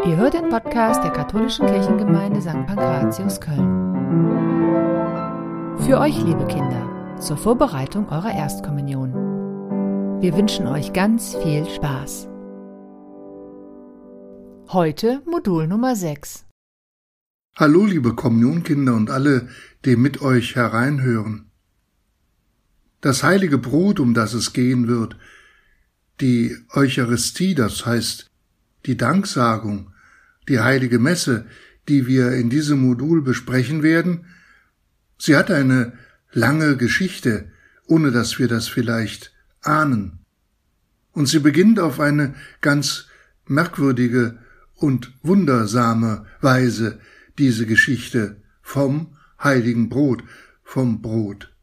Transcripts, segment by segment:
Ihr hört den Podcast der Katholischen Kirchengemeinde St. Pankratius Köln. Für euch, liebe Kinder, zur Vorbereitung eurer Erstkommunion. Wir wünschen euch ganz viel Spaß. Heute Modul Nummer 6. Hallo, liebe Kommunionkinder und alle, die mit euch hereinhören. Das heilige Brot, um das es gehen wird, die Eucharistie, das heißt die Danksagung, die heilige Messe, die wir in diesem Modul besprechen werden, sie hat eine lange Geschichte, ohne dass wir das vielleicht ahnen. Und sie beginnt auf eine ganz merkwürdige und wundersame Weise, diese Geschichte vom heiligen Brot, vom Brot.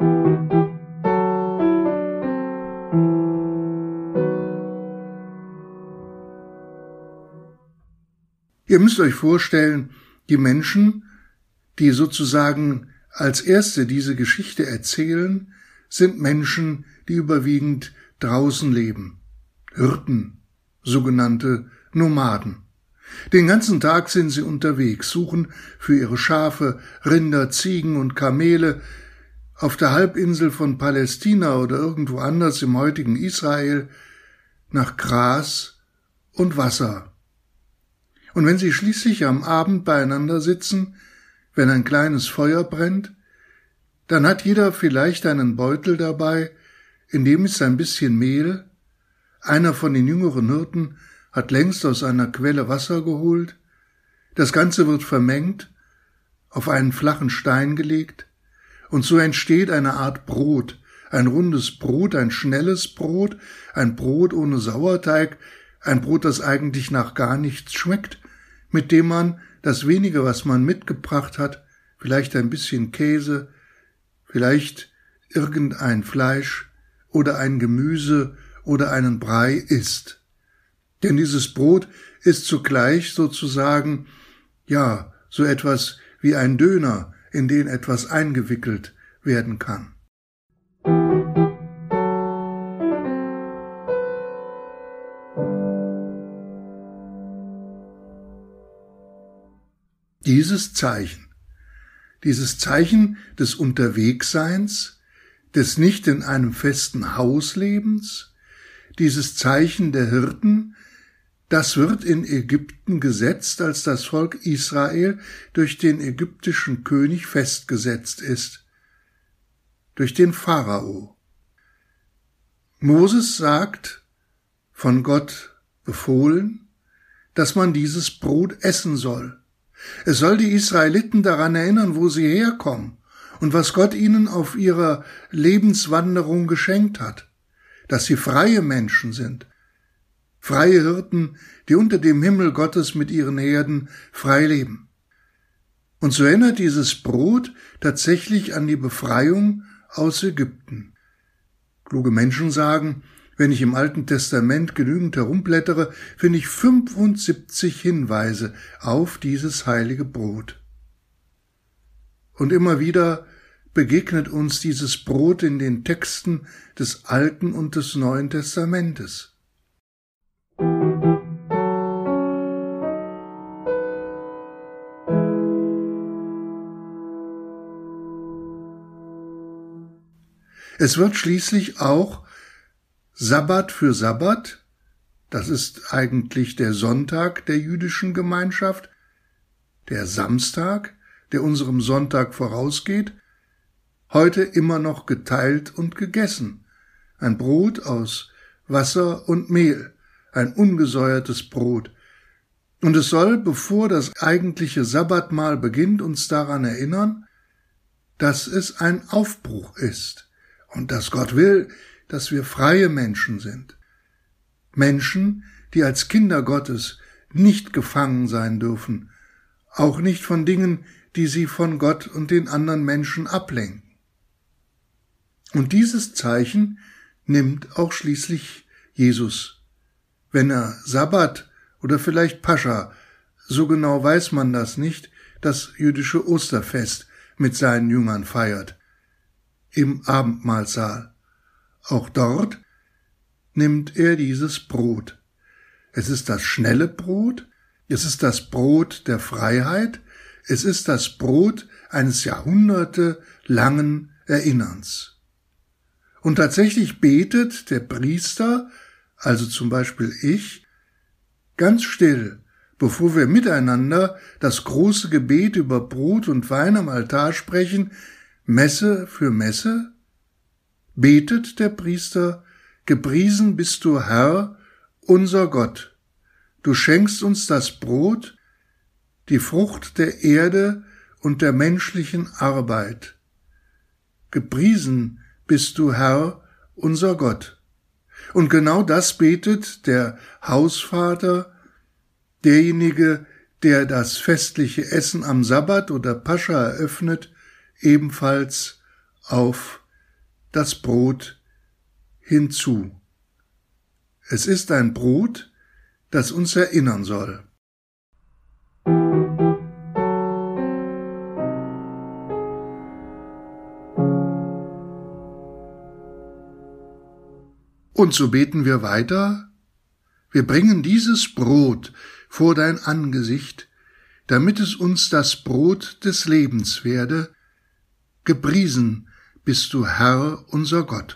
Ihr müsst euch vorstellen, die Menschen, die sozusagen als Erste diese Geschichte erzählen, sind Menschen, die überwiegend draußen leben. Hirten, sogenannte Nomaden. Den ganzen Tag sind sie unterwegs, suchen für ihre Schafe, Rinder, Ziegen und Kamele auf der Halbinsel von Palästina oder irgendwo anders im heutigen Israel nach Gras und Wasser. Und wenn sie schließlich am Abend beieinander sitzen, wenn ein kleines Feuer brennt, dann hat jeder vielleicht einen Beutel dabei, in dem ist ein bisschen Mehl. Einer von den jüngeren Hirten hat längst aus einer Quelle Wasser geholt. Das Ganze wird vermengt, auf einen flachen Stein gelegt, und so entsteht eine Art Brot, ein rundes Brot, ein schnelles Brot, ein Brot ohne Sauerteig, ein Brot, das eigentlich nach gar nichts schmeckt, mit dem man das wenige, was man mitgebracht hat, vielleicht ein bisschen Käse, vielleicht irgendein Fleisch oder ein Gemüse oder einen Brei isst. Denn dieses Brot ist zugleich sozusagen, so etwas wie ein Döner, in den etwas eingewickelt werden kann. Dieses Zeichen des Unterwegsseins, des nicht in einem festen Haus Lebens, dieses Zeichen der Hirten, das wird in Ägypten gesetzt, als das Volk Israel durch den ägyptischen König festgesetzt ist, durch den Pharao. Moses sagt, von Gott befohlen, dass man dieses Brot essen soll. Es soll die Israeliten daran erinnern, wo sie herkommen und was Gott ihnen auf ihrer Lebenswanderung geschenkt hat, dass sie freie Menschen sind, freie Hirten, die unter dem Himmel Gottes mit ihren Herden frei leben. Und so erinnert dieses Brot tatsächlich an die Befreiung aus Ägypten. Kluge Menschen sagen, wenn ich im Alten Testament genügend herumblättere, finde ich 75 Hinweise auf dieses heilige Brot. Und immer wieder begegnet uns dieses Brot in den Texten des Alten und des Neuen Testamentes. Es wird schließlich auch Sabbat für Sabbat, das ist eigentlich der Sonntag der jüdischen Gemeinschaft, der Samstag, der unserem Sonntag vorausgeht, heute immer noch geteilt und gegessen. Ein Brot aus Wasser und Mehl, ein ungesäuertes Brot. Und es soll, bevor das eigentliche Sabbatmahl beginnt, uns daran erinnern, dass es ein Aufbruch ist und dass Gott will, dass wir freie Menschen sind. Menschen, die als Kinder Gottes nicht gefangen sein dürfen, auch nicht von Dingen, die sie von Gott und den anderen Menschen ablenken. Und dieses Zeichen nimmt auch schließlich Jesus. Wenn er Sabbat oder vielleicht Pascha, so genau weiß man das nicht, das jüdische Osterfest mit seinen Jüngern feiert, im Abendmahlsaal. Auch dort nimmt er dieses Brot. Es ist das schnelle Brot, Es ist das Brot der Freiheit, es ist das Brot eines jahrhundertelangen Erinnerns. Und tatsächlich betet der Priester, also zum Beispiel ich, ganz still, bevor wir miteinander das große Gebet über Brot und Wein am Altar sprechen, Messe für Messe, betet der Priester, gepriesen bist du, Herr, unser Gott. Du schenkst uns das Brot, die Frucht der Erde und der menschlichen Arbeit. Gepriesen bist du, Herr, unser Gott. Und genau das betet der Hausvater, derjenige, der das festliche Essen am Sabbat oder Pascha eröffnet, ebenfalls auf das Brot hinzu. Es ist ein Brot, das uns erinnern soll. Und so beten wir weiter. Wir bringen dieses Brot vor dein Angesicht, damit es uns das Brot des Lebens werde. Gepriesen bist du, Herr, unser Gott.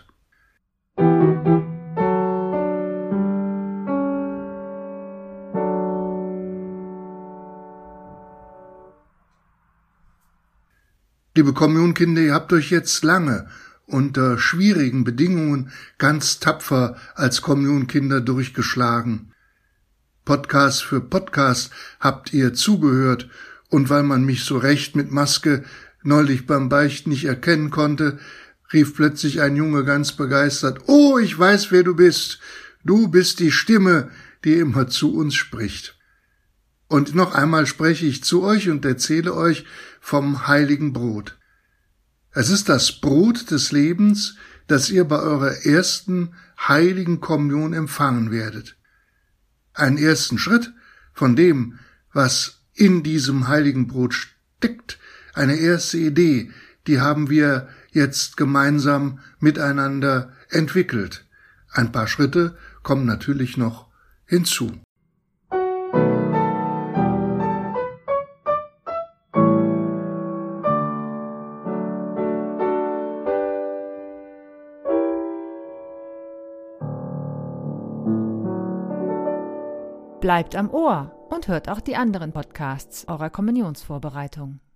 Liebe Kommunionkinder, ihr habt euch jetzt lange unter schwierigen Bedingungen ganz tapfer als Kommunionkinder durchgeschlagen. Podcast für Podcast habt ihr zugehört, und weil man mich so recht mit Maske neulich beim Beichten nicht erkennen konnte, rief plötzlich ein Junge ganz begeistert: »Oh, ich weiß, wer du bist. Du bist die Stimme, die immer zu uns spricht.« Und noch einmal spreche ich zu euch und erzähle euch vom heiligen Brot. Es ist das Brot des Lebens, das ihr bei eurer ersten heiligen Kommunion empfangen werdet. Einen ersten Schritt von dem, was in diesem heiligen Brot steckt, eine erste Idee, die haben wir jetzt gemeinsam miteinander entwickelt. Ein paar Schritte kommen natürlich noch hinzu. Bleibt am Ohr und hört auch die anderen Podcasts eurer Kommunionsvorbereitung.